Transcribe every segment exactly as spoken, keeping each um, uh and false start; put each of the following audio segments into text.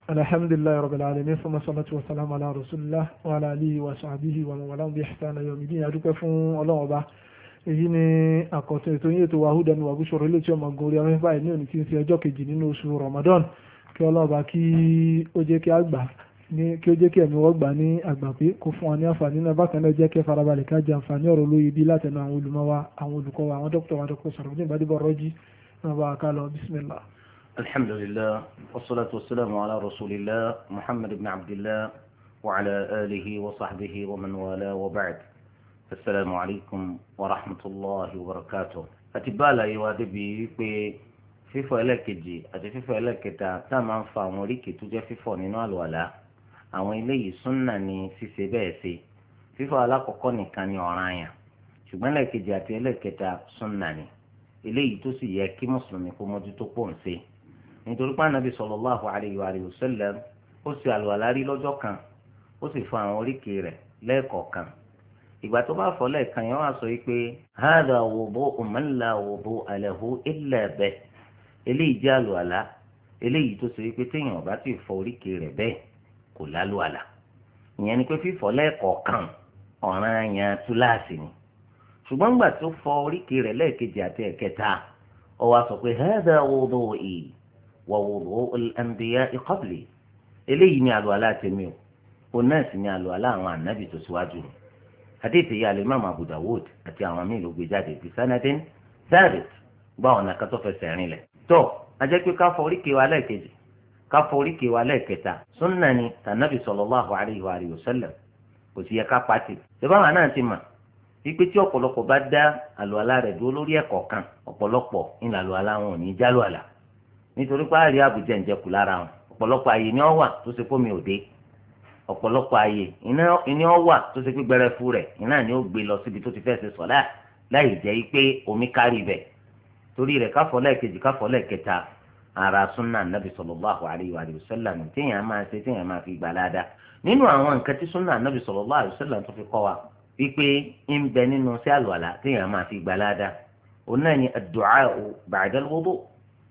alhamdulillahi rabbil alamin fún salatu wa salam ala rasulillah wa ala alihi wa sahbihi wa man walahum bi ihsan ila yawmiddin. adúpẹ́ fún Ọlọ́run Ọba. èyí ni àkọ́tún ètò yín ètò wa hudan wa bushra ilé tí ọmọ gorí afẹ́fà ẹ̀ ní òní tí ń ṣe ọjọ́ kejì nínú oṣù Ramadan. kí Ọlọ́run Ọba kí ó jẹ́ kí a gbà ní kí ó jẹ́ kí ẹ̀mí wọ́n gbà ní àgbà pé kó fún wa ní àǹfààní náà. bákan náà jẹ́ kí ẹ farabalẹ̀ ká jẹ àǹfààní ọ̀rọ̀ lóye bí látẹnu àwọn olùmọ̀ wa àwọn olùkọ́ wa àwọn dókítà wa dókítà Sharafdeen Gbadebo Rọ́jí náà bá a ká lọ bismillah. الحمد لله والصلاة والسلام على رسول الله محمد بن عبد الله وعلى آله وصحبه ومن والاه وبعد. السلام عليكم ورحمة الله وبركاته. أتبالا يوادبي في فيفو إلكجي أتي فيفو إلكتا تاما فاموريكي تجي فيفو نينو الولا àwọn eléyìí súnà ní ṣíṣe bẹ́ẹ̀ ṣe fífọ̀ alákọ̀ọ́kọ́ nìkan ni ọ̀ranyàn ṣùgbọ́n ẹlẹ́ẹ̀kejì àti ẹlẹ́ẹ̀kẹta súnà ni eléyìí tó sì yẹ kí mùsùlùmí kó mójútó pọ̀ ń ṣe nítorí pé ànábì sallallahu alayhi wa sallam ó ṣe àlùwàlá rí lọ́jọ́ kan ó sì fọ àwọn oríkèé rẹ̀ lẹ́ẹ̀kọ̀ọ̀kan ìgbà tó bá fọ lẹ́ẹ̀kan yẹn wá sọ yìí pé hadha wudu'u man la wudu'a lahu illa bih eléyìí jẹ́ àlùwàlá eléyìí tó ṣe wípé téèyàn bá ti fọ oríkèé rẹ̀ bẹ́ẹ̀ kò lálùwàlá ìyẹn ni pé fífọ lẹ́ẹ̀kọ̀ọ̀kan ọ̀ranyàn túláàsì ni ṣùgbọ́n gbà tó fọ oríkèé rẹ̀ lẹ́ẹ̀kejì àti ẹ̀kẹta ó wá sọ pé hadha wudu'i wa wudu'u al-anbiya'i qabli eléyìí ni àlùwàlá tèmi o òun náà sì ni àlùwàlá àwọn ànábì tó síwájú mi hadith yìí al-imam Abu Dawud àti àwọn míì ló gbé jáde bí sanadin thabit gba ọ̀nà kan tó fẹsẹ̀ rinlẹ̀ tó a jẹ́ pé ká fọ oríkèé wa lẹ́ẹ̀kejì ká fọ oríkèé wa lẹ́ẹ̀kẹta sunna ni tànàbì sallallahu alayhi wa alihi wa sallam kò sì yẹ ká pàtì ṣèbáwọn náà ti mà wípé tí ọ̀pọ̀lọpọ̀ bá dá àlùwàlá rẹ̀ dúró lórí ẹ̀kọ́ kan ọ̀pọ̀lọpọ̀ ní àlùwàlá wọn ò ní jálùwàlá nítorí pé àárí àbújá ń jẹkù lára wọn ọ̀pọ̀lọpọ̀ àyè ni ó wà tó ṣe fómi òde ọ̀pọ̀lọpọ̀ àyè ni ó wà tó ṣe pé gbẹrẹfu rẹ̀ iná ni ó gbé lọ síbi tó ti fẹ́ ṣe sọ̀lá láì jẹ́ pé omi kárí bẹ̀ torí rẹ̀ káfọ́ lẹ́ẹ̀kejì káfọ́ lẹ́ẹ̀kẹta ara sunna nabi sallallahu alayhi wa sallam téèyàn máa ṣe téèyàn máa fi gbà ládàá nínú àwọn nǹkan tí sunna nabi sallallahu alayhi wa sallam tó fi kọ́ wa wípé ń bẹ nínú sí àlùwàlá téèyàn máa fi gbà ládàá òun náà ni ad-du'a ba'da al-wudu'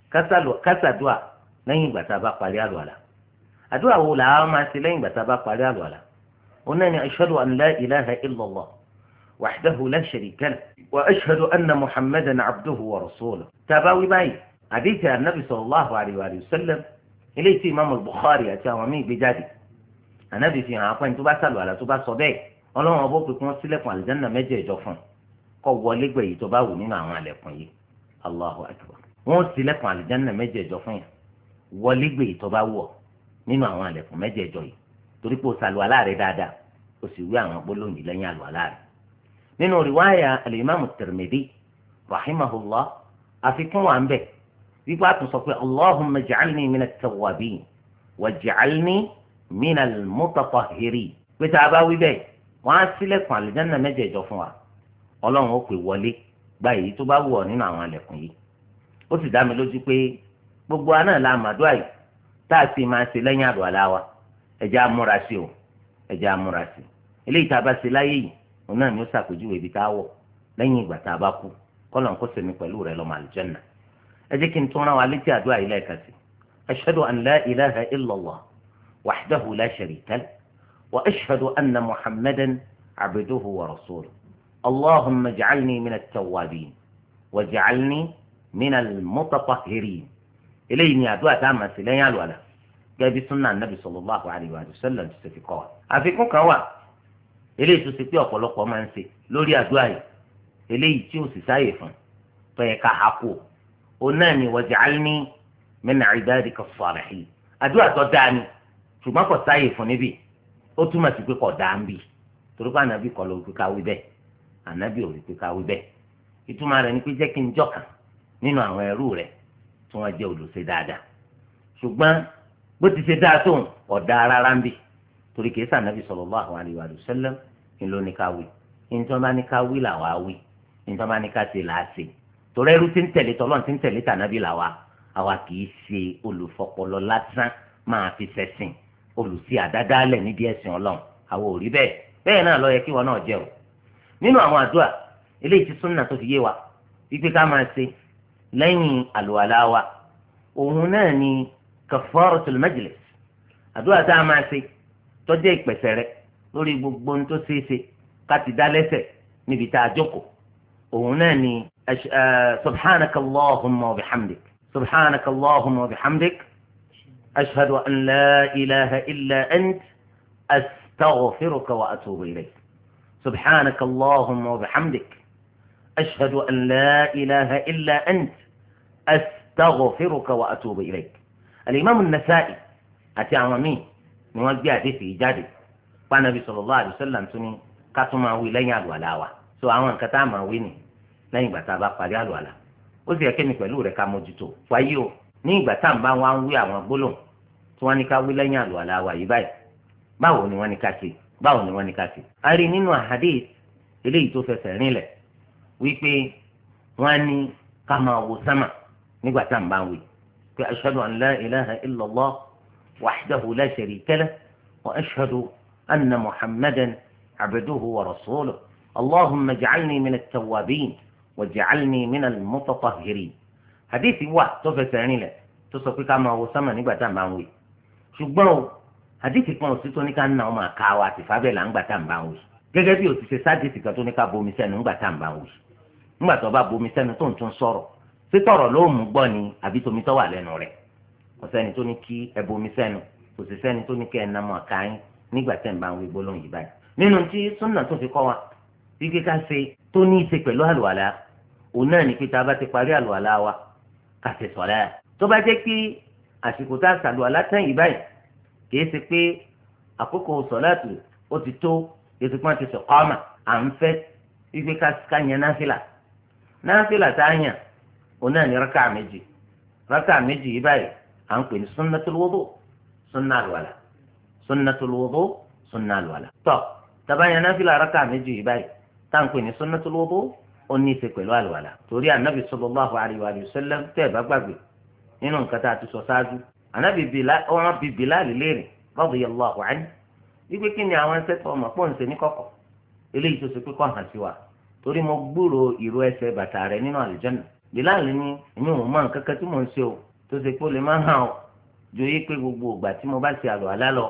kásàdúà lẹ́yìn ìgbà tá a bá parí àlùwàlá àdúrà wo làá máa ṣe lẹ́yìn ìgbà tá a bá parí àlùwàlá òun náà ni ashhadu an la ilaha illallah wahdahu la sharika lahu wa ashhadu anna muhammadan abduhu wa rasuluhu tàbá wí báyìí àdéhìí ànábì sallallahu alayhi wa sallam eléyìí tí imaamu bukhari àti àwọn míì gbé jáde ànábì fi hàn apẹ́ni tó bá sàlùwàlá tó bá sọ bẹ́ẹ̀ ọlọ́run ọbọ̀ pé kí wọ́n sílẹ̀kùn àlùjánnà mẹ́jẹ̀ẹ̀jọ fún kó wọlé gbẹ̀yìí tó bá wù nínú àwọn àlẹ̀kùn yìí allahu akbar wọ́n sílẹ̀kùn àlùjánnà mẹ́jẹ̀ẹ̀jọ fún yẹn wọlé gbèyí tó bá wọ̀ nínú àwọn àlẹ̀kùn mẹ́jẹ̀ẹ̀jọ yìí torí pé o sàlùwàlá rẹ̀ dáadáa o sì wí àwọn gbólóhùn yìí lẹ́yìn àlùwàlá rẹ̀. nínú rìwáyà al-imam Tirmidhi rahimahullah àfikún wa ń bẹ̀ wípé a tún sọ pé allahumma ij'alni min at-tawwabin waj'alni min al-mutatahhirin pé tá a bá wí bẹ́ẹ̀ wọ́n á sílẹ̀kùn àlùjánnà mẹ́jẹ̀ẹ̀jọ fún wa ọlọ́run ó pè wọlé gba èyí tó bá wọ̀ nínú àwọn àlẹ̀kùn yìí ó sì dá mi lójú pé gbogbo aná la màdúrà yìí tá a sì máa ṣe lẹ́yìn àlùwàlá wa ẹ̀jẹ̀ amúra sí o ẹ̀jẹ̀ amúra sí eléyìí tá a bá ṣe láyé yìí òun náà ni ó ṣàpèjúwe ibi tá a wọ̀ lẹ́yìn ìgbà tá a bá kú kọ́lọ̀ ń kó sèmi pẹ̀lú rẹ̀ lọ́mọ àlùjánnà ẹ jẹ́ kí n tún rán wa létí àdúrà yìí lẹ́ẹ̀kan sí ashhadu an la ilaha illallah wahdahu la sharika lahu wa ashhadu anna muhammadan abduhu wa rasuluhu allahumma ij'alni min at-tawwabin waj'alni min al-mutatahhirin eléyìí ni àdúrà tá a máa ṣe lẹ́yìn àlùwàlá gẹ́gẹ́ bí súnà nàbì sallallahu alayhi wa sallam ti ṣe fi kọ́ wa. àfikún kan wà eléyìí tó ṣe pé ọ̀pọ̀lọpọ̀ máa ń ṣe lórí àdúrà yìí eléyìí tí ó sì sáyè fún tó yẹ ká há kú o náà ni waj'alni min ibadika as-salihin àdúrà tó dáa ni ṣùgbọ́n kò sáyè fún níbí ó túmọ̀ sí pé kò dáa ń bì torí pé ànábì kọ́ ló wí pé ká wí bẹ́ẹ̀ ànábì ò wí pé ká wí bẹ́ẹ̀ ìtumọ̀ rẹ̀ ni pé jẹ́ kí n jọ́kàn nínú àwọn ẹrú rẹ̀ tí wọ́n jẹ́ olùṣe dáadáa ṣùgbọ́n bó ti ṣe dáa tó ọ̀dà rárá ń bì torí kìí sànàbì sallallahu alaihi wa sallam ní ló ní ká wí ní tí wọ́n bá ní ká wí làwa wí ní tí wọ́n bá ní ká ṣe làá ṣe torí ẹrú tí ń tẹ̀lé tọ́lọ́n tí ń tẹ̀lé tànàbì làwa àwa kìí ṣe olùfọpọlọ lásán máa fi ṣẹ̀sìn olùsí àdádálẹ̀ nídìí ẹ̀sìn ọlọ́run àwọn ò rí bẹ́ẹ̀ bẹ́ẹ̀ náà ló yẹ kí wọn náà jẹ́ o nínú àwọn àdúrà eléyìí tí súnà tó fi yé wa wípé ká máa ṣe lẹ́yìn àlùwàlá wa òun náà ni kafaratul majlis àdúrà tá a máa ṣe tó jẹ́ ìpẹ̀sẹ̀ rẹ lórí gbogbo ohun tó ṣeé ṣe ká ti dá lẹ́sẹ̀ níbi tá a jókòó òun náà ni subhanaka allahumma wa bihamdik subhanaka allahumma wa bihamdik ashhadu an la ilaha illa ant astaghfiruka wa atubu ilayk subhanaka allahumma wa bihamdik ashhadu an la ilaha illa ant astaghfiruka wa atubu ilayk. al-imam an-nasa'i àti àwọn míì ni wọ́n gbé àdéhìí jáde pa Nabi sallallahu alaihi wasallam tún ní ká tún máa wí lẹ́yìn àlùwàlá wa so àwọn nǹkan tá a máa wí ni lẹ́yìn ìgbà tá a bá parí àlùwàlá ó sì yẹ kémi pẹ̀lú rẹ̀ ká mójútó wáyé o ní ìgbà tá à ń bá wa ń wí àwọn gbólóhùn tí wọ́n ní ká wí lẹ́yìn àlùwàlá wa yìí báyìí báwo ni wọ́n ní ká ṣe báwo ni wọ́n ní ká ṣe. a rí nínú àhádìí eléyìí tó fẹsẹ̀ rinlẹ̀ wípé wọ́n ní ká máa wo sámà nígbà tá à ń bá ń wí pé ashhadu an la ilaha illallah wahdahu la sharika lahu wa ashhadu anna muhammadan abduhu wa rasuluhu allahumma ij'alni min at-tawwabin waj'alni min al-mutatahhirin. hadithi wà tó fẹsẹ̀ rinlẹ̀ tó sọ pé ká máa wo sámà nígbà tá à ń bá ń wí ṣùgbọ́n o hadithi kan ò sí tó ní ká ná ọmọ àká wa àti fábẹ́là ńgbà tá à ń bá ń wí gẹ́gẹ́ bí o ti ṣe sádìsì kan tó ní ká bomi sẹ́nu ńgbà tá à ń bá ń wí ńgbà tó bá bomi sẹ́nu tó ń tún sọ̀rọ̀ sí tọ̀rọ̀ ló mú gbọ́ ni àbí tomi tó wà lẹ́nu rẹ̀ kò sẹ́ni tó ní kí ẹ bomi sẹ́nu kò sì sẹ́ni tó ní kí ẹ ná ọmọ àká yín nígbà tẹ́ ń bá ń wí gbólóhùn yìí báyìí nínú tí súnà tó fi kọ́ wa wípé ká ṣe tó ní í ṣe pẹ̀lú àlùwàlá òun náà ní pé tá a bá ti parí àlùwàlá wa ká ṣe sọ̀lá tó bá jẹ́ pé àsìkò tá a ṣàlùwàlá tán yìí báyìí kì í ṣe pé àkókò sọ̀láàtù ó ti tó ètò kan ti sọ ọ́mà à ń fẹ́ wípé ká yẹn náfìlà náfìlà tá a yàn òun náà ní rákà méjì rákà méjì yìí báyìí à ń pè ní sunnatul wudu sunna àlùwàlá sunnatul wudu sunna àlùwàlá tọ́ tàbá yẹn náfìlà rákà méjì yìí báyìí tá à ń pè ní sunnatul wudu ó ní í ṣe pẹ̀lú àlùwàlá torí ànábì sallallahu alaihi wa sallam tẹ́ ẹ̀ bá gbàgbé nínú nǹkan tá a ti sọ ṣáájú ànábì ọ̀ràn bíi Bilal léèrè radiyallahu anhu wípé kí ni àwọn ẹsẹ̀ tó ọmọ pọ̀ ń ṣe ní kọ̀kọ̀ eléyìí tó ṣe pé kọ́ hàn sí wa torí mo gbúrò ìró ẹsẹ̀ bàtà rẹ̀ nínú àlùjánnà Bilal ní èmi ò mọ nǹkan kan tí mò ń ṣe o tó ṣe pé ó lè má hàn o ju yí pé gbogbo ìgbà tí mo bá ṣe àlùwàlá lọ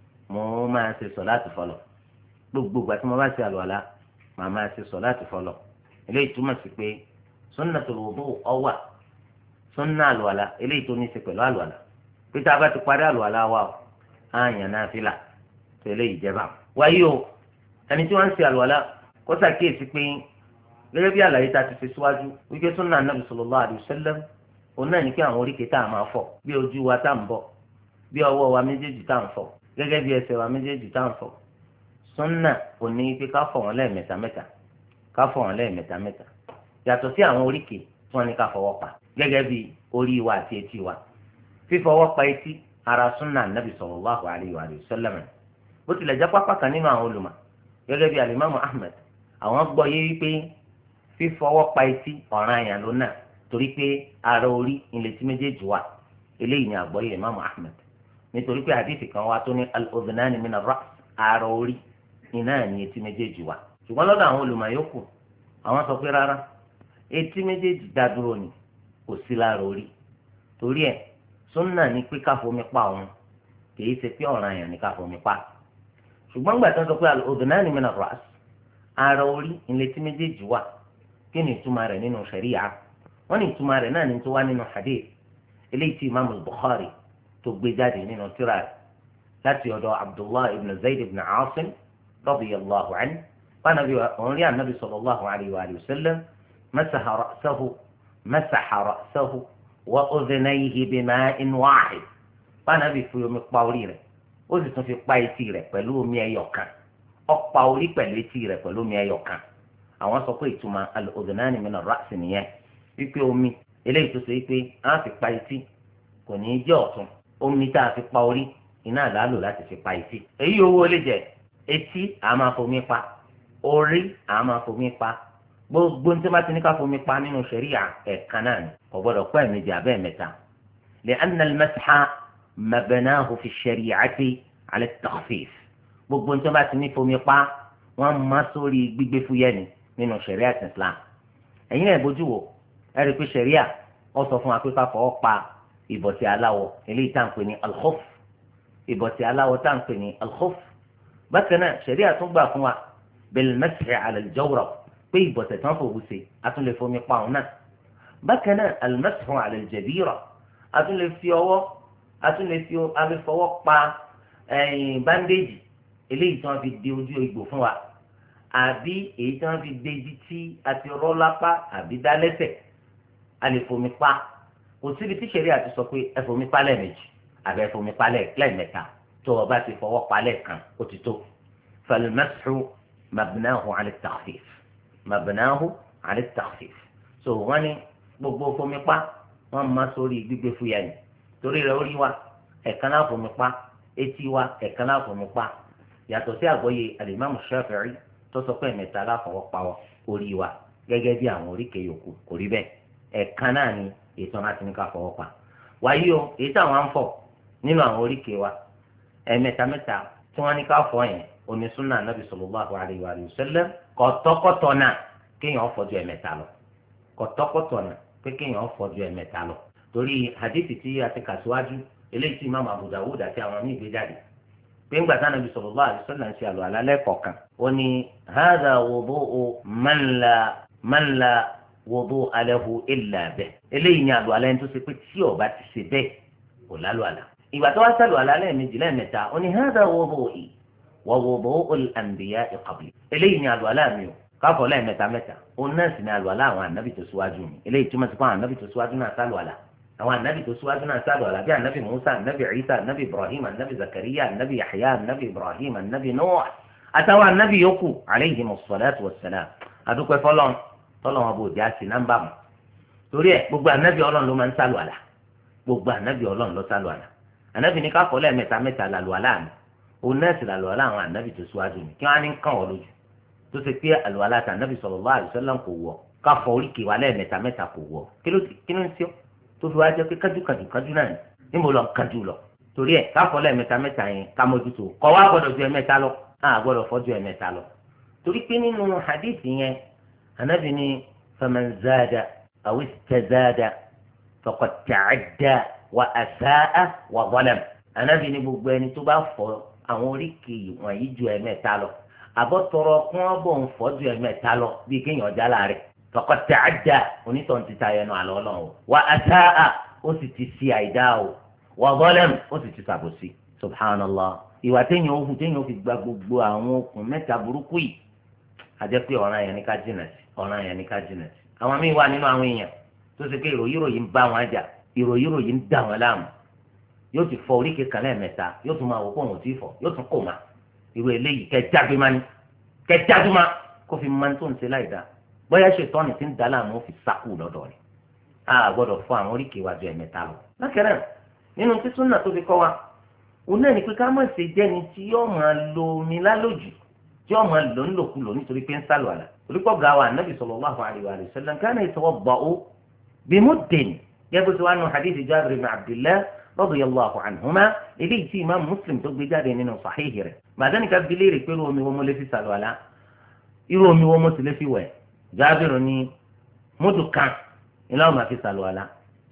mo máa ṣe sọ̀láàtì fọlọ̀ gbogbo ìgbà tí mo bá ṣe àlùwàlá màá máa ṣe sọ̀láàtì fọlọ̀ eléyìí túmọ̀ sí pé sunnatul wudu ó wà sunna àlùwàlá eléyìí tó ní í ṣe pẹ̀lú àlùwàlá pé tá a bá ti parí àlùwàlá wa o á yàn náfìlà tẹ̀lé ìjẹba. wáyé o ẹni tí wọ́n ń ṣe àlùwàlá kó ṣàkíyèsí pé gẹ́gẹ́ bí àlàyé tá a ti fi síwájú wípé sunna Nabi sallallahu alaihi wasallam òun náà ní kí àwọn oríkèé tá a máa fọ̀ bí ojú wa tá à ń bọ̀ bí ọwọ́ wa méjèèjì tá à ń fọ̀ gẹ́gẹ́ bí ẹsẹ̀ wa méjèèjì tá à ń fọ̀ sunna òun ní pé ká fọ̀ wọ́n lẹ́ẹ̀mẹ́ta mẹ́ta ká fọ̀ wọ́n lẹ́ẹ̀mẹ́ta mẹ́ta yàtọ̀ sí àwọn oríkèé tí wọ́n ní ká fọwọ́ pa gẹ́gẹ́ bí orí wa àti etí wa fífọwọ́ pa etí ara sunna Nabi sallallahu alaihi wa sallam bó tilẹ̀ jẹ́ pápá kan nínú àwọn olùmọ̀ gẹ́gẹ́ bí alimami Ahmed àwọn gbọ́ yé wípé fífọwọ́ pa etí ọ̀ranyàn ló náà torí pé ara orí ilẹ̀ tí méjèèjì wà eléyìí ni àgbọ́yé imam Ahmed nítorí pé àdìsí kan wá tó ní al-udhnani min ar-ra's ara orí iná ní etí méjèèjì wà ṣùgbọ́n lọ́dọ̀ àwọn olùmọ̀ yòókù àwọn sọ pé rárá etí méjèèjì dá dúró ni kò sí lára orí torí ẹ̀ súnà ní pé ká fomi pa òun kìí ṣe pé ọ̀ranyàn ní ká fomi pa ṣùgbọ́n gbà tán sọ pé al-udhnani min ar-ra's ara orí ilẹ̀ tí méjèèjì wà kí ni ìtumọ̀ rẹ̀ nínú ṣẹ̀ríyà wọ́n ní ìtumọ̀ rẹ̀ náà ní tó wá nínú hadith eléyìí tí imaamu Bukhari tó gbé jáde nínú tírà rẹ̀ láti ọ̀dọ̀ Abdullah ibn Zayd ibn Asim radiyallahu anhu wanabi òun rí anabi sallallahu alayhi wa sallam masaha ra'sahu masaha ra'sahu wa udhnayhi bima'in wahid wanabi fi omi pa orí rẹ̀ ó sì tún fi pa etí rẹ̀ pẹ̀lú omi ẹyọ kan ó pa orí pẹ̀lú etí rẹ̀ pẹ̀lú omi ẹyọ kan àwọn sọ pé ìtumọ̀ al-udhnani min ar-ra's nìyẹn wípé omi eléyìí tó ṣe wípé á fi pa etí kò ní í jẹ́ ọ̀tún omi tá a fi pa orí iná àlálò láti fi pa etí èyí owó lè jẹ etí a máa fomi pa orí a máa fomi pa gbogbo ní tí wọ́n ti ní ká fomi pa nínú ṣẹ̀ríà ẹ̀ẹ̀kan náà ni kò gbọ́dọ̀ pẹ́ méjì abẹ́ mẹ́ta li'anna al-masha mabnahu fi ash-shari'ati 'ala at-takhfif gbogbo ní tí wọ́n ti ní fomi pa wọ́n má sórí gbígbé fúyẹ́ ni nínú ṣẹ̀ríà Islam ẹ̀yin náà bójú wò ẹ̀rí pé ṣẹ̀ríà ó sọ fún wa pé ká fọwọ́ pa ìbọ̀sẹ̀ aláwọ̀ eléyìí tá à ń pè ní al-khuff ìbọ̀sẹ̀ aláwọ̀ tá à ń pè ní al-khuf bákan náà ṣẹ̀ríà tún gbà fún wa bil-mashi ala al-jawrab pé ìbọ̀sẹ̀ tán fòwú sí a tún lè fomi pa òun náà bákan náà al-mashu ala al-jabira a tún lè fi ọwọ́ a tún lè fi afẹ́fọwọ́ pa báńdéèjì eléyìí tí wọ́n fi de ojú egbò fún wa àbí èyí tí wọ́n fi de ibi tí a ti rọ́ lápá àbí dá lẹ́sẹ̀ a lè fomi pa kò síbi tí ṣẹ̀ríà ti sọ pé ẹ fomi pa lẹ́ẹ̀mejì àbẹ fomi pa lẹ́ẹ̀mẹ́ta tó o bá ti fọwọ́ pa lẹ́ẹ̀kan ó ti tó fal-mashu mabnahu ala at-takhfif mabnahu ala at-takhfif so wọ́n ní gbogbo fomi pa wọ́n máa sórí gbígbé fúyà ni torí rẹ̀ orí wa ẹ̀kan náà fomi pa etí wa ẹ̀kan náà fomi pa yàtọ̀ sí àgbọ́yé al-Imam Shafi'i tó sọ pé ẹ̀mẹ́ta láfọwọ́ pa orí wa gẹ́gẹ́ bí àwọn oríkèé yòókù kò rí bẹ́ẹ̀ ẹ̀kan náà ni ètò láti ní ká fọwọ́ pa wáyé o èyí táwọn á ń fọ̀ nínú àwọn oríkèé wa ẹ̀mẹ́ta mẹ́ta tí wọ́n ní ká fọ̀ yẹn oní súnà anábì sallallahu alayhi wa sallam kọ̀tọ́kọ̀tọ̀ náà kéèyàn fọ̀jú ẹ̀mẹ́ta lọ kọ̀tọ́kọ̀tọ̀ náà pé kéèyàn fọ̀jú ẹ̀mẹ́ta lọ torí hadithi tí a ti kà síwájú eléyìí tí Imam Abu Dawud àti àwọn míì gbé jáde pé ńgbà tí anábì sallallahu alayhi wa sallam ń ṣe àlọ́ àlálẹ́ kọ̀ọ̀kan ó ní hadha wudu'u man la man la wudu'a lahu illa bihi eléyìí ni àlọ́ àlẹ́ tó ṣe pé tí ó bá ti ṣe bẹ́ẹ̀ kò lálọ́ àlá ìgbà tó wá sálù àlá lẹ́ẹ̀mejì lẹ́ẹ̀mẹ́ta ó ní hadha wudu'i wa wudu'ul anbiya'i qabli eléyìí ni àlọ́ àlá mi o káfọ́ lẹ́ẹ̀mẹ́ta mẹ́ta òun náà sì ni àlọ́ àlá àwọn ànábì tó síwájú mi eléyìí túmọ̀ sí pé àwọn ànábì tó síwájú náà sálù àlá àwọn ànábì tó síwájú náà sálù àlá bí ànábì Musa ànábì Isa ànábì Ibrahim ànábì Zakariya ànábì Yahya ànábì Ibrahim ànábì Nuh àtàwọn ànábì yòókù alayhimus salatu wassalam àdúpẹ́ fọlọ́n tọ́lọ́ wọn bò dé àti nàmbà mọ́ torí ẹ̀ gbogbo ànábì Ọlọ́run ló máa ń sálù àlá gbogbo ànábì Ọlọ́run ló sálù àlá ànábì ní ká fọlẹ́ mẹ́ta mẹ́ta làlù àlá mi òun náà sì làlù àlá àwọn ànábì tó síwájú mi kí wọ́n á ní kàn wọ́n lójú tó ṣe pé àlù àlá àti ànábì sallallahu alaihi wasallam kò wọ̀ ká fọ oríkèé wa lẹ́ẹ̀mẹ́ta mẹ́ta kò wọ̀ kí ló kí ló ń ṣe tó fi wá jẹ́ pé kájú kájú kájú náà níbo lọ kájú lọ torí ẹ̀ ká fọlẹ́ mẹ́ta mẹ́ta yẹn ká mójútó kọ́ wá gbọ́dọ̀ ju ẹ̀mẹ́ta lọ á gbọ́dọ̀ fọ́ ju ẹ̀mẹ́ta lọ torí pé nínú hadith yẹn ànábì ní faman zada aw istazada faqad ta'adda wa asaa wa zalam anabi ní gbogbo ẹni tó bá fọ àwọn oríkèé wọ̀nyí ju ẹ̀mẹ́ta lọ àbọ̀tọ̀rọ̀ kún ọ̀bọ̀ ń fọ́ ju ẹ̀mẹ́ta lọ bí kéèyàn já láàrẹ̀ faqad ta'adda onítọ̀hún ti ta ẹnu àlọ́ ọlọ́run wa asaa ó sì ti ṣì àìdá o wa zalam ó sì ti ṣàbòsí subhanallah ìwà téèyàn ó hù téèyàn ó fi gba gbogbo àwọn okùn mẹ́ta burúkú yìí àjẹ́ pé ọ̀ràn yẹn ní ká jìnà sí ọ̀ràn yẹn ní ká jìnà sí àwọn míì wà nínú àwọn èèyàn tó ṣe pé ìròyìnròyìn ń bá wọn jà ìròyìnròyìn ń dà wọn láàmú yóò ti fọ oríkèé kan lẹ́ẹ̀mẹ́ta yóò tún máa wò pé òun ò tí ì fọ yóò tún kò má irú eléyìí kẹjáde má ní kẹjáde má kó fi máa tó ń ṣe láì dá bóyá ṣètọ́nì tí ń dá láàmú ó fi sákù lọ́dọ̀ rẹ̀ a gbọ́dọ̀ fọ àwọn oríkèé wa ju ẹ̀mẹ́ta lọ. lákẹ́rẹ́ nínú títún náà tó fi kọ́ wa òun náà ní pé ká má ṣe jẹ́ni tí yóò máa lo omi lálòjù tí yóò máa lò ńlòkulò nítorí pé ń sálò àlà orípọ̀ ga wa Nabi sallallahu alaihi wa sallam kana yatawadda'u bimuddin gẹ́gẹ́ bí wọ́n hadith Jabir ibn Abdillah radiyallahu anhuma eléyìí tí Imam Muslim tó gbé jáde nínú sahihi rẹ̀ bàdánì ká bi léèrè pé irú omi wo mo lè fi sálò àlà irú omi wo mo sì lè fi wẹ̀ Jabir ní múdù kan iná ọ̀ máa fi sálò àlà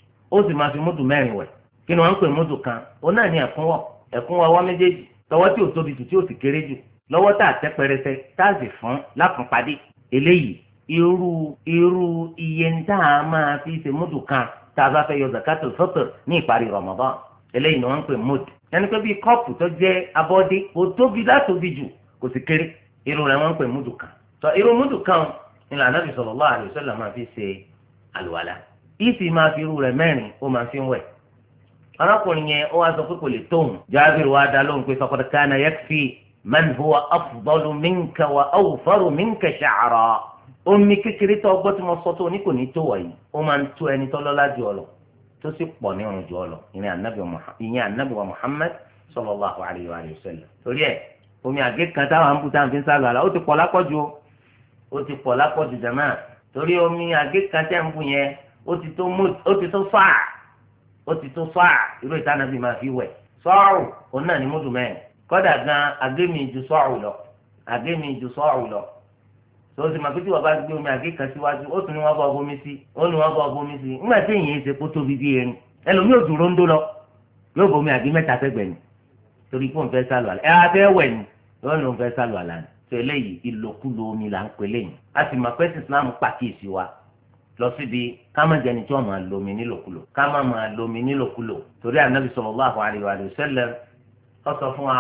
ó sì máa fi múdù mẹ́rin wẹ̀ kí ni wọ́n ń pè múdù kan ó náà ní ẹ̀kúnwọ́ ẹ̀kúnwọ́ ọwọ́ méjèèjì tọwọ́ tí ò tóbi jù tí ò sì kéré jù lọ́wọ́ tá a tẹ́ pẹrẹsẹ tá a sì fún lákùnpadé eléyìí irú irú iye ń tá a máa fi ṣe múdù kan tá a bá fẹ́ yọ zakatul fitr ní ìparí Ramadan eléyìí ni wọ́n ń pè múdù yẹn ni pé bíi kọ́ọ̀pù tó jẹ́ abọ́dé kò tóbi látòbi jù kò sì kéré irú rẹ̀ wọ́n ń pè múdù kan tọ́ irú múdù kan ni Ànábì sallallahu alaihi wasallam máa fi ṣe àlùwàlá ìsì máa fi irú rẹ̀ mẹ́rin ó máa fi ń wẹ̀ arákùnrin yẹn ó wá sọ pé kò lè tóun Jábìr wá dá lóhùn pé faqad kana yakfi man huwa afdalu minka wa awfaru minka sha'ra omi kékeré tó gbọ́ tí mo sọ tó ní kò ní tó wọ̀nyí ó máa ń tó ẹni tó lọ́lá jù ọ lọ tó sì pọ̀ ní irun jù ọ lọ ìyẹn ànábì wa Muhammad sallallahu alayhi wa sallam torí ẹ omi àgé kan táwọn àǹbù táwọn fi ń sálọ àlà ó ti pọ̀ lápọ̀jù ó ti pọ̀ lápọ̀jù jàmáà torí omi àgé kan tẹ́ ń bù yẹn ó ti tó fáà ó ti tó fáà irú ìtànàbí máa fi wẹ̀ sọ́ọ̀rù òun náà ní múdù mẹ́rin kọ́dà gan agémi ju sọ́ọ̀rù lọ agémi ju sọ́ọ̀rù lọ tó o sì máa pété wọ́n bá gbé omi àgé kan síwájú ó tún ní wọ́n bọ́ bomi sí ó ní wọ́n bọ́ bomi sí nígbà tí èyí ṣe kó tóbi bí erin ẹlòmíì ò dúró ń dó lọ yóò bomi àgé mẹ́ta sẹ́gbẹ̀ẹ́ ni torí pé òun fẹ́ sálù àlá ẹ abẹ́ wẹ̀ ni yóò ní òun fẹ́ sálù àlá ni tó eléyìí ìlòkulò omi là ń pè léyìn a sì mọ̀ pé Islam pàkíyèsí wa lọ síbi ká má jẹni tí wọ́n máa lomi nílòkulò ká má máa lomi nílòkulò torí Ànábì sallallahu alaihi wa sallam ó sọ fún wa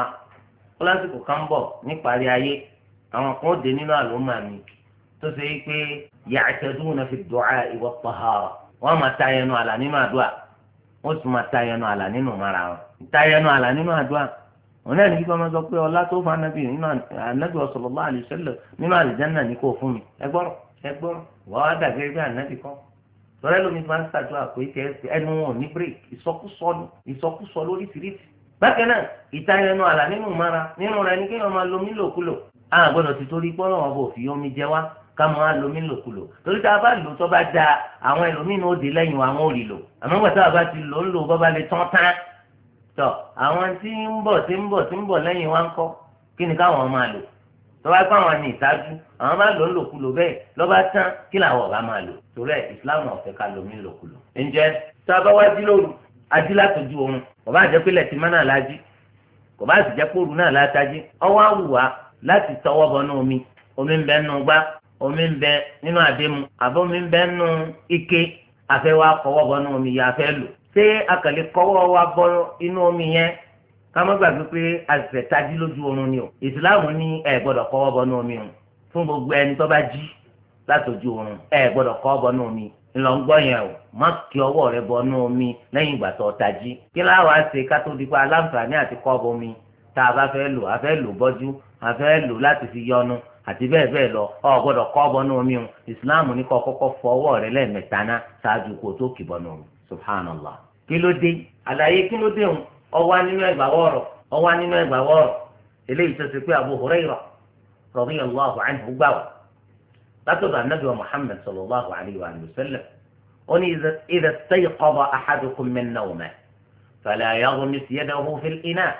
ó lásìkò kan bọ̀ níparí ayé àwọn kan ó dé nínú àlùmọ́ mi tó ṣe é pé ya'taduna fi du'a wa tahara wọ́n máa ta ẹnu àlà nínú àdúrà wọ́n sì máa ta ẹnu àlà nínú mara wọn ta ẹnu àlà nínú àdúrà wọn náà ní kí wọ́n máa sọ pé ọlá tó fún Ànábì nínú Ànábì sallallahu alaihi wasallam nínú àlùjánnà ní kò fún mi ẹgbọ́rọ̀ ẹgbọ́rọ̀ wọ́n á dàgẹ́ bí Ànábì kan lọ́rẹ́ lómi máa ń ṣàdúrà pé ẹnu wọn ò ní bírèkì ìsọkúsọ ìsọkúsọ lóríṣiríṣi bákan náà ìta ẹnu àlà nínú mara nínú rẹ ní kí wọ́n máa lo mí lòkulò a gbọ́dọ̀ ti torí pé Ọlọ́run bò fi omi jẹ wá ká máa lo mí lòkulò torí tá a bá lò tó bá da àwọn ẹlòmínú ó di lẹ́yìn àwọn ò rí lò àmọ́ nígbà tá a bá ti lò ń lò bọ́ bá lè tán tán tọ́ àwọn tí ń bọ̀ tí ń bọ̀ tí ń bọ̀ lẹ́yìn wa ń kọ́ kí ni káwọn máa lò tó bá pàwọn ní ìtajú àwọn bá lò ń lòkulò bẹ́ẹ̀ lọ́ba tán kí làwọn ọ̀gá máa lò torí ẹ̀ Islam ọ̀fẹ́ ká lo mí lòkulò. ǹjẹ́ tá a bá wá jí lóru ají látọjú oorun kò bá jẹ́ pé lẹ́tì má náà lájí kò bá sì jẹ́ pé òru náà látají ọwọ́ àwùwá láti tọwọ́ bọnú omi omi ń bẹ nínú gbá omi ń bẹ nínú àdému àbọ̀ omi ń bẹ nínú ike afẹ́ wa kọwọ́ bọnú omi yẹn afẹ́ lò ṣé akàlẹ́ kọwọ́ wa bọ inú omi yẹn ká má gbàgbé pé àṣẹ tají lójú oorun ni o ìsìláàmù ní ẹ gbọ́dọ̀ kọwọ́ bọnú omi o fún gbogbo ẹni tó bá jí látọjú oorun ẹ gbọ́dọ̀ kọwọ́ bọnú omi ńlọ ń gbọ́ yẹn o má kí ọwọ́ rẹ bọnú omi lẹ́yìn ìgbà tó tají kí láwa ṣe ká tó di pa aláǹfààní àti kọ́ bomi tá a bá fẹ́ lò a fẹ́ lò bọ́jú a fẹ́ lò láti fi yọnu àti bẹ́ẹ̀ bẹ́ẹ̀ lọ ọ gbọ́dọ̀ kọ́ bọnú omi o ìsìláàmù ní kọ́ kọ́kọ́ fọwọ́ rẹ lẹ́ẹ̀mẹ́ta ná ṣáájú kó tó kì bọnú omi subhanallah kí ló dé àlàyé kí ló dé o ọwọ́ nínú ẹgbà wọ́ọ̀rọ̀ ọwọ́ nínú ẹgbà wọ́ọ̀rọ̀ eléyìí tó ti pé Abu Hurairah radiyallahu anhu gbà wá látọ̀dọ̀ Ànábì wa Muhammad sallallahu alayhi wa sallam ó ní idha istayqadha ahadukum min nawmihi fala yaghmis yadahu fil ina'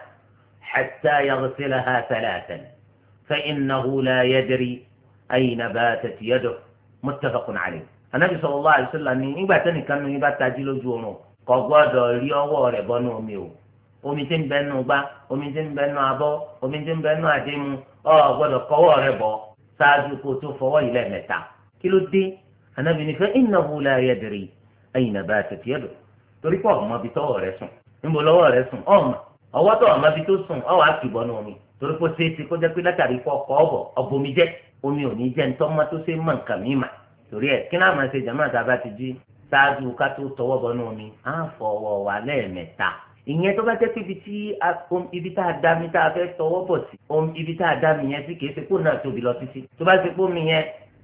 hatta yaghsilaha thalathan fa innahu la yadri ayna batat yaduhu muttafaqun alayhi. Ànábì sallallahu alayhi wa sallam ní nígbà tẹ́nìkan ní bá tají lójú oorun kò gbọ́dọ̀ rí ọwọ́ rẹ̀ bọ́nú omi o omi tí ń bẹ nù gbá omi tí ń bẹ nù abọ́ omi tí ń bẹ nù àdému ọ gbọ́dọ̀ kọ́wọ́ rẹ̀ bọ́ ṣáájú kó tó fọwọ́ yìí lẹ́ẹ̀mẹ́ta kí ló dé Ànábì ní fa innahu la yadri ayna batat yaduhu torí pé ọmọ ibi tọ́wọ́ rẹ̀ sùn níbo lọ́wọ́ rẹ̀ sùn ọmọ ọwọ́ tó ọmọ ibi tó sùn ọwọ́ á kì bọ́nú omi torí pé ṣeéṣe kó jẹ́ pé látàrí kọ́ ọkọ̀ ọ̀bọ̀ ọbomi jẹ́ omi ò ní jẹ́ ntọ́mọ́ tó ṣe mọ̀ nǹkan mímà torí ẹ̀ kí náà máa ṣe jàmáà tá a bá ti jí ṣáájú ká tó tọwọ́ bọnú omi á fọwọ́ wa lẹ́ẹ̀mẹ́ta ìyẹn tó bá jẹ́ pé ibi tí ibi tá a dá mi tá a fẹ́ tọwọ́ bọ̀ sí ibi tá a dá mi yẹn sí kìí ṣe kó náà tóbi lọ títí tó bá ṣe pé omi yẹn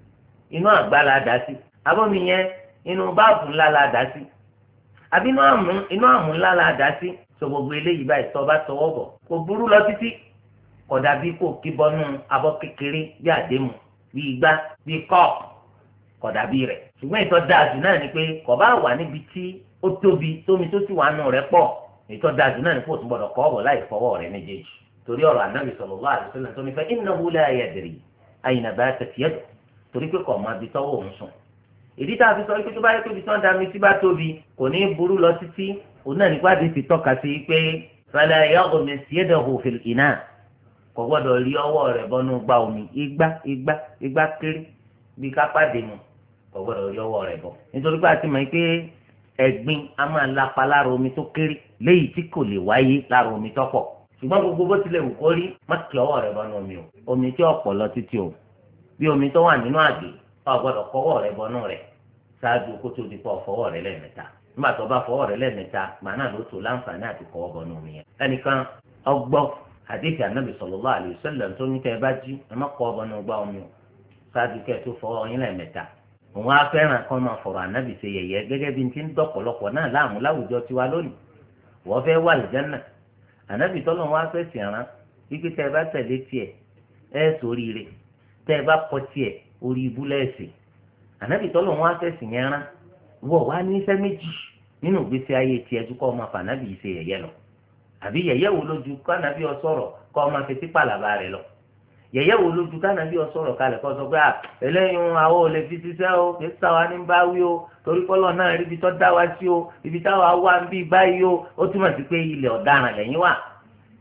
inú àgbá la dá sí abómi yẹn inú báàbù ńlá la dá sí àbí inú àmú inú àmú ńlá la dá sí tó gbogbo eléyìí báyìí tó bá tọwọ́ bọ̀ kò burú lọ títí kò dàbí kò kí bọnú abọ́ kékeré bí àdémù bí igbá bí kọ́ọ̀pù kò dàbí rẹ̀ ṣùgbọ́n ìtọ́ dáàjù náà ni pé kò bá wà níbi tí ó tóbi tómi tó sì wà nù rẹ̀ pọ̀ ìtọ́ dáàjù náà ni kò tún gbọdọ̀ kọ́ ọ̀bọ̀ láì fọwọ́ rẹ̀ méjèèjì torí ọ̀rọ̀ Ànábì sallallahu alaihi wasallam tó ní fẹ́ innahu la yadri ayna batat yaduhu torí pé kò mọ ibi tọ́wọ́ òun sùn ìdí tá a fi sọ pé tó bá yẹ pé ibi tí wọ́n da mi sí bá tóbi kò ní burú lọ títí òun náà nípa ti fi tọ́ka sí pé fala yaghmis yadahu fil ina kò gbọdọ̀ rí ọwọ́ rẹ̀ bọ́nú gbá omi igbá igbá igbá kéré bí kápá dènù kò gbọdọ̀ rí ọwọ́ rẹ̀ bọ̀ nítorí pé a ti mọ̀ pé ẹ̀gbin a máa lapa lára omi tó kéré léyìí tí kò lè wáyé lára omi tó pọ̀ ṣùgbọ́n gbogbo bó tilẹ̀ wù kó rí má kí ọwọ́ rẹ̀ bọ́nú omi o omi tí ọ̀pọ̀ lọ títí o bí omi tó wà nínú àgè o gbọdọ̀ kọ́wọ́ rẹ̀ bọ́nú rẹ̀ ṣáájú kó tó di pọ̀ fọwọ́ rẹ̀ lẹ́ẹ̀mẹ́ta nígbà tó bá fọwọ́ rẹ̀ lẹ́ẹ̀mẹ́ta gbà náà ló tó láǹfààní àti kọ́wọ́ bọ́nú omi yẹn ẹnìkan ọgbọ́ àdéhìí Ànábì sallallahu alaihi wasallam tó ní kẹ́ ẹ bá jí ẹ má kọ́wọ́ bọ́nú gbá omi o ṣáájú kẹ́ ẹ tó fọwọ́ yín lẹ́ẹ̀mẹ́ta òun á fẹ́ràn kọ́ máa fọ̀rọ̀ Ànábì ṣe yẹ̀yẹ́ gẹ́gẹ́ bí n ti ń dọ̀pọ̀lọpọ̀ náà láàmú láwùjọ tiwa lónìí wọ́n fẹ́ wà lìjánà Ànábì tọ́lọ́ wọn á fẹ́ sì rán wípé tẹ́ ẹ bá tẹ̀lé tiẹ̀ ẹ ṣoríire tẹ́ ẹ bá kọ̀ tiẹ̀ orí ibú lẹ́ẹ̀sì Ànábì tọ́lọ́ wọn á fẹ́ sì yẹn rán wọ́n wá ní iṣẹ́ méjì nínú ìgbésí ayé tiẹ̀ ju kọ́ ọmọ fànábì ṣe yẹ̀yẹ́ lọ àbí yẹ̀yẹ́ wo lójú kọ́ Ànábì ọ sọ̀rọ̀ kọ́ ọmọ fetí pàlàbà rẹ̀ lọ yẹ̀yẹ́ wo lójú kánàbí ọ̀sọ̀rọ̀ kalẹ̀ kọ́ sọ pé à eléyìí àwọn ò lè fi ṣiṣẹ́ o kì í sáwa ní báwí o torí kọ́lọ́ náà rí ibi tó dá wa sí o ibi táwa wà ń bí báyìí o ó túmọ̀ sí pé ilẹ̀ ọ̀daràn lẹ́yìn wà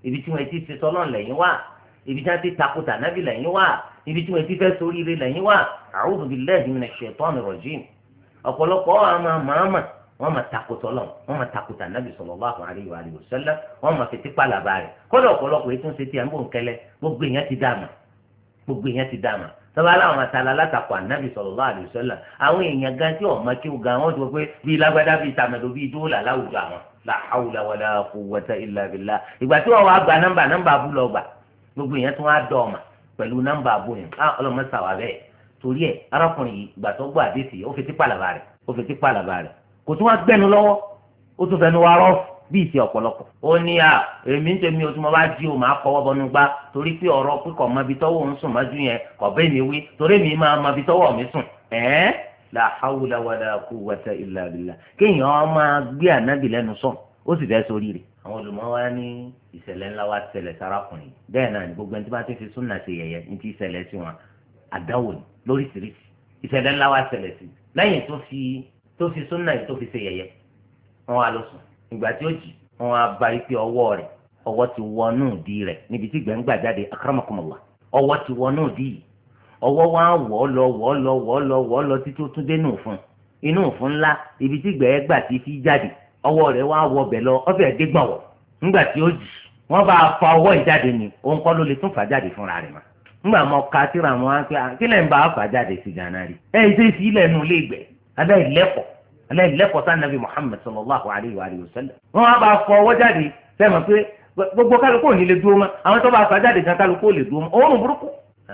ibi tí wọ́n ti ṣe tọ́lọ́n lẹ́yìn wà ibi tí wọ́n ti takuta nábì lẹ́yìn wà ibi tí wọ́n ti fẹ́ ṣoríire lẹ́yìn wà a'udhu billahi minash shaitani rajim ọ̀pọ̀lọpọ̀ àwọn màmá wọ́n máa takuta lọ wọ́n máa takuta nábì sallallahu alaihi wa alihi wasallam wọ́n máa fi tipa làbá rẹ̀ kọ́dọ̀ ọ̀pọ̀lọpọ̀ ètò ń ṣe tí a ń bò ń kẹlẹ́ gbogbo èèyàn ti dáàmà gbogbo èèyàn ti dáàmà tọ́ba aláwọn àtàlà látàkọ̀ ànábì sallallahu alaihi wasallam àwọn èèyàn gan tí ọ̀ma kí o gan wọ́n ti wọ́n pé bíi lágbádá bíi tàmẹ̀dọ̀ bíi dóòlà láwùjọ àwọn la hawla wala quwwata illa billah ìgbà tí wọ́n wá gba nọ́mbà nọ́mbà abú lọ gbà gbogbo èèyàn tí wọ́n á dọ̀ ọ̀mà pẹ̀lú nọ́mbà abú yẹn á ọlọ́mọ sàwà bẹ́ẹ̀ torí ẹ̀ arákùnrin yìí ìgbà tó gbọ́ àdéhìí ó fi tipa làbà rẹ̀ ó fi tipa làbà rẹ̀ kò tún wá gbẹ́nu lọ́wọ́ ó tún fẹnu wa rọ́ọ̀fù bí ìṣe ọ̀pọ̀lọpọ̀ ó ní à èmi ń tẹ̀mí o tí mo bá jí o máa kọ́wọ́ bọnú gbá torí pé ọ̀rọ̀ pípọ̀ mọ ibi tọ́wọ́ ń sùn mọ́jú yẹn kò bẹ́ẹ̀ mi wí torí mi máa mọ ibi tọ́wọ́ mi sùn ẹ̀ẹ́n la hawla wala quwwata illa billah kéèyàn máa gbé ànábì lẹ́nu sọ̀n ó sì fẹ́ sórí rẹ̀ àwọn olùmọ̀ wa ní ìṣẹ̀lẹ̀ ńlá wa ṣẹlẹ̀ sárakùnrin bẹ́ẹ̀ náà ni gbogbo ẹni tí wọ́n ti fi súnà ṣe yẹ̀yẹ́ ní ti ìṣẹ̀lẹ̀ sí wọn àdáwò ní lóríṣiríṣi ìṣẹ̀lẹ̀ ńlá wa ṣẹlẹ̀ sí lẹ́yìn tó fi tó fi súnà yìí tó fi ṣe yẹ̀yẹ́ wọn wá lọ sùn ìgbà tí ó jì wọn á bá ipe ọwọ́ rẹ̀ ọwọ́ ti wọnú ìdí rẹ̀ níbi tí gbẹ̀ngbà jáde akramakumullah ọwọ́ ti wọnú ìdí yìí ọwọ́ wa wọ́ lọ wọ́ lọ wọ́ lọ wọ́ lọ títí ó tún dé inú òfun inú òfun ńlá ibi tí gbẹ̀ngbà ti fi jáde ọwọ́ rẹ̀ wá wọ bẹ̀ lọ ọfẹ́ dé gbọ̀n wọ̀ nígbà tí ó jì wọ́n bá fa ọwọ́ ìjáde ni òun kọ́ ló lè tún fà jáde fúnra rẹ̀ mọ́ nígbà mọ́ ka síra mọ́ wá pé kí lẹ́yìn bá fà jáde sí gánà rí ẹ̀ ṣe sí ilẹ̀ nù lé gbẹ̀ abẹ́ ìlẹ́kọ̀ọ́ alẹ́lẹ́kọ̀ọ́ sáà nàbí Muhammad sallallahu alayhi wa sallam wọ́n á bá fọ ọwọ́ jáde sẹ́mi pé gbogbo kálukú ò ní lè dúró mọ́ àwọn tó bá fà jáde gan kálukú ò lè dúró mọ́ òórùn burúkú.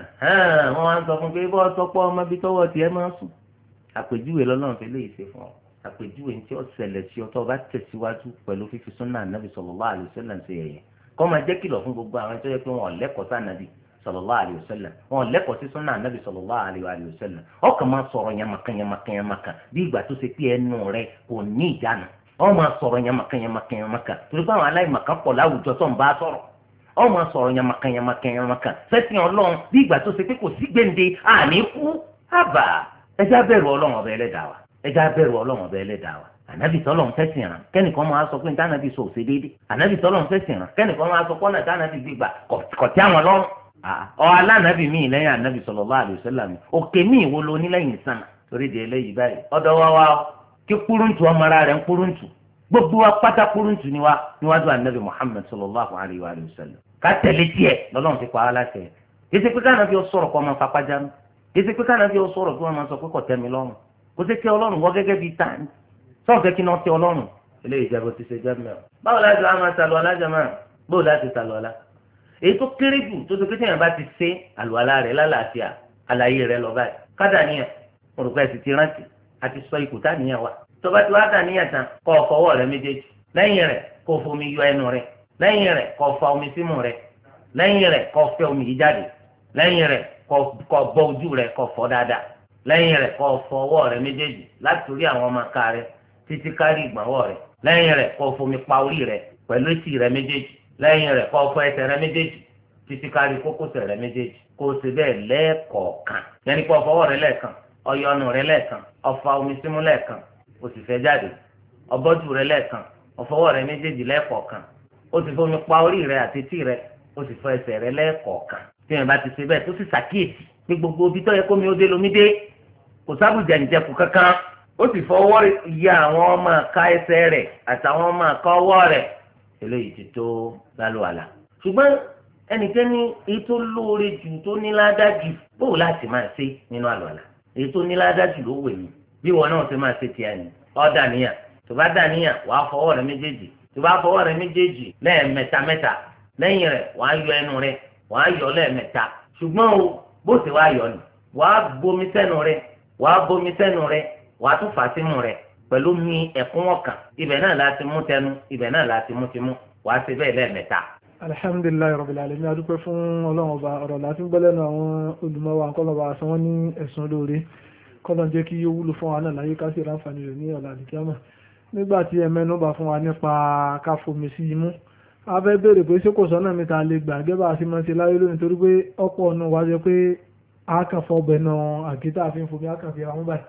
wọ́n á sọ fún pé bọ́ sọ pé ọmọ ibi tọ́wọ́ tiẹ̀ máa sùn àpèjúwe lọ́lọ́run fi lè ṣe fún ọ àpèjúwe ní tí ó ṣẹlẹ̀ sí ọ tó bá tẹ̀síwájú pẹ̀lú fífi súnà nàbí sallallahu alayhi wa sallam ṣe yẹ̀yẹ́ kọ́ máa jẹ́ kìlọ̀ fún gbogbo àwọn tó yẹ pé wọn lẹ́kọ̀ọ́ sáà nàbí sallallahu alayhi wa sallam wọn lẹ́kọ̀ọ́ sí súnà nàbì sallallahu alayhi wa sallam ọkàn máa sọ̀rọ̀ yamakan yamakan yamakan bí ìgbà tó ṣe pé ẹnu rẹ̀ kò ní ìjánu ọ máa sọ̀rọ̀ yamakan yamakan yamakan torí pé àwọn aláìmọ̀kan pọ̀ láwùjọ tó ń bá sọ̀rọ̀ ọ máa sọ̀rọ̀ yamakan yamakan yamakan sẹ́sìn ọlọ́run bí ìgbà tó ṣe pé kò sí gbèǹde àní kú àbà ẹjẹ́ abẹ́rù ọlọ́run ọbẹ̀ ẹlẹ́dàá wa ẹjẹ́ abẹ́rù ọlọ́run ọbẹ̀ ẹlẹ́dàá wa ànábì tọ́lọ́run fẹ́sìn rán kẹ́nìkan máa sọ pé ní tànàbì sọ òṣè déédéé ànábì tọ́lọ́run fẹ́sìn rán kẹ́nìkan máa sọ pọ́nà tànàbì gbígbà kọ̀tí àwọn lọ́rùn ọ alánàbì míì lẹ́yìn ànábì sallallahu alaihi wasallam òkè míì wo ló ní lẹ́yìn sànà torí di eléyìí báyìí ọ̀dọ̀ wa wa kí kúrúntù ọmọ ara rẹ̀ ń kúrúntù gbogbo wa pátá kúrúntù ni wa níwájú ànábì Muhammad sallallahu alaihi wasallam ká tẹ̀lé tiẹ̀ lọ́lọ́run ti pa á láṣẹ yìí ti pé káànábì ó sọ̀rọ̀ kọ́ ọmọ fapájánu yìí ti pé káànábì ó sọ̀rọ̀ kí wọ́n máa sọ pé kò tẹ́mi lọ́rùn kò sí kí ọlọ́run wọ́ gẹ́gẹ́ bíi tani sọ́ọ̀fẹ́ kí náà tẹ ọlọ́run eléyìí jẹ́ bó ti ṣe jẹ́ mẹ́rin báwo láti wá máa sàlọ́ alájà máa bóò láti sàlọ́ alá èyí tó kéré jù tó tó kété yẹn bá ti ṣe àlùwàlá rẹ̀ lálàáfíà àlàyé rẹ̀ lọ báyìí kádà níyàn òrùka ẹ̀sìn ti rántí àti sọ ikú tá níyàn wa tó bá ti wá dà níyàn tán kó o fọwọ́ rẹ̀ méjèèjì lẹ́yìn rẹ̀ kó o fomi yọ ẹnu rẹ̀ lẹ́yìn rẹ̀ kó o fa omi símú rẹ̀ lẹ́yìn rẹ̀ kó o fẹ́ omi yìí jáde lẹ́yìn rẹ̀ kó o bọ ojú rẹ̀ kó o fọ dáadáa lẹ́yìn rẹ̀ kó o fọwọ́ rẹ̀ méjèèjì láti orí àwọn ọmọ ká rẹ̀ títí kárí ìgbọ̀nwọ́ rẹ̀ lẹ́yìn rẹ̀ kó o fomi pa orí rẹ̀ pẹ̀lú etí rẹ̀ méjèèjì lẹ́yìn rẹ̀ kó o fọ ẹsẹ̀ rẹ̀ méjèèjì títí kárí kókósẹ̀ rẹ̀ méjèèjì kó o ṣe bẹ́ẹ̀ lẹ́ẹ̀kọ̀ọ̀kan yẹnni kó o fọwọ́ rẹ̀ lẹ́ẹ̀kan ọyọnu rẹ̀ lẹ́ẹ̀kan ọfà omi símú lẹ́ẹ̀kan o sì fẹ́ jáde ọbọ́jú rẹ̀ lẹ́ẹ̀kan ọfọwọ́ rẹ̀ méjèèjì lẹ́ẹ̀kọ̀ọ̀kan o sì fomi pa orí rẹ̀ àti etí rẹ̀ o sì fọ ẹsẹ̀ rẹ̀ lẹ́ẹ̀kọ̀ọ̀kan tí yẹn bá ti ṣe bẹ́ẹ̀ tó sì ṣàkíyèsí pé gbogbo ibi tó yẹ kómi ó dé lomi dé kò sábùjà ìjẹkù kankan ó sì fọwọ́ ya àwọn ọmọ ká ẹsẹ̀ rẹ̀ àtàwọn ọmọ ká ọwọ́ rẹ̀ eléyìí ti tó lálùwàlà ṣùgbọ́n ẹnikẹ́ni èyí tó lóore jù tó ní ládájú bóò láti máa ṣe nínú àlùwàlà èyí tó ní ládájú ló wè mí bí wọn náà ṣe máa ṣe tiẹ̀ ní ó dàníyàn tó bá dàníyàn wàá fọwọ́ rẹ̀ méjèèjì tó bá fọwọ́ rẹ̀ méjèèjì lẹ́ẹ̀mẹ́ta mẹ́ta lẹ́yìn rẹ̀ wàá yọ ẹnu rẹ̀ wàá yọ lẹ́ẹ̀mẹ́ta ṣùgbọ́n o bó ṣe wàá yọ ni wàá bomi sẹ́nu rẹ̀ wàá bomi sẹ́nu rẹ̀ wàá tún fà símú rẹ̀ pẹ̀lú mi ẹ̀kúnwọ́ kan ibẹ̀ náà láti mú tẹnu ibẹ̀ náà láti mú ti mú wàá ṣe bẹ́ẹ̀ lẹ́ẹ̀mẹ́ta. alhamdulilayi rabbil alamin adúpẹ́ fún ọlọ́run ọba ọ̀rọ̀ láti gbọ́lẹ́nu àwọn olùmọ̀wá kọ́lọ́ba àṣọ wọn ní ẹ̀sùn lóore kọ́lọ́ jẹ́ kí ó wúlò fún wa náà láyé ká sì ráǹfààní rẹ̀ ní ọ̀la àdìkíámà nígbà tí ẹ mẹ́nu bá fún wa nípa ká fomi sí imú a fẹ́ béèrè pé ṣé kò sọ́nà mi ta lè gbà gẹ́gẹ́ bá a sì máa ń ṣe láyé lónìí torí pé ọ̀pọ̀ ọ̀nà wa jẹ́ pé a kàn fọ́ ọbẹ̀ náà àgétà àfi ń fomi a kàn fi ra wọn báyìí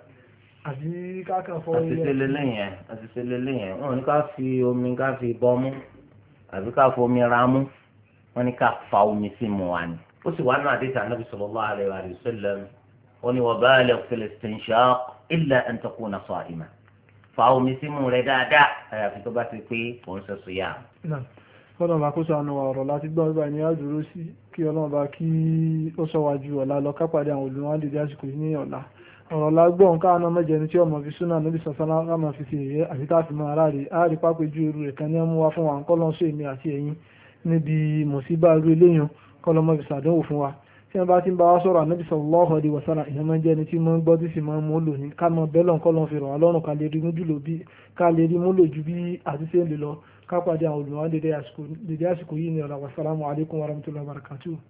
àbí ká kàn fọ́ ilé. àṣìṣe lélẹ́yìn yẹn àṣìṣe lélẹ́yìn yẹn wọn ní ká fi omi ká fi bọ́ mú àbí ká fomi ra mú wọ́n ní ká fa omi sí mu wa ni. ó sì wá náà àdéhùn Ànábì sallallahu alaihi wa sallam wọ́n ní wa baligh fil istinshaq illa an takuna sa'ima. fa omi sí mu rẹ̀ dáadáa àyàfi tó bá ti pé òun ṣe sùyà. ọlọ́run bá kó sànù ọ̀rọ̀ láti gbọ́ ìgbà ní àdúró sí kí ọlọ́run bá kí ó sọ wájú ọ̀la lọ kápàdé àwọn olùwọ́n lè dé àsìkò yìí ní ọ̀la ọ̀rọ̀ lágbọ́n káàná mẹ́jẹ ní tí ọmọ fi súnà níbi sọ̀sánà láàmà fi fi èyẹ àti táàfin máa ráre àárí pápẹ́ ju irú rẹ̀ kan ní ọmú wá fún wa kọ́ lọ́n sọ èmi àti ẹ̀yin níbi mùsíbà irú eléyàn kọ́ lọ́mọ fi sàdánwò fún wa tí wọ́n bá ti ń bá wa sọ̀rọ̀ ànábì sallallahu alaihi wasallam ìyẹn máa ń jẹ́ ẹni tí máa ń gbọ́ tí sì máa ń mú lò ní ká mọ bẹ́lọ̀ kọ́ lọ́n fi rọ̀ wá lọ́rùn ká lè rí mú lò ju bí àti ṣe ń lè lọ ká pàdé àwọn olùwà dédé àsìkò yìí ní ọ̀la wassalamu alaikum warahmatullahi wabarakatuh.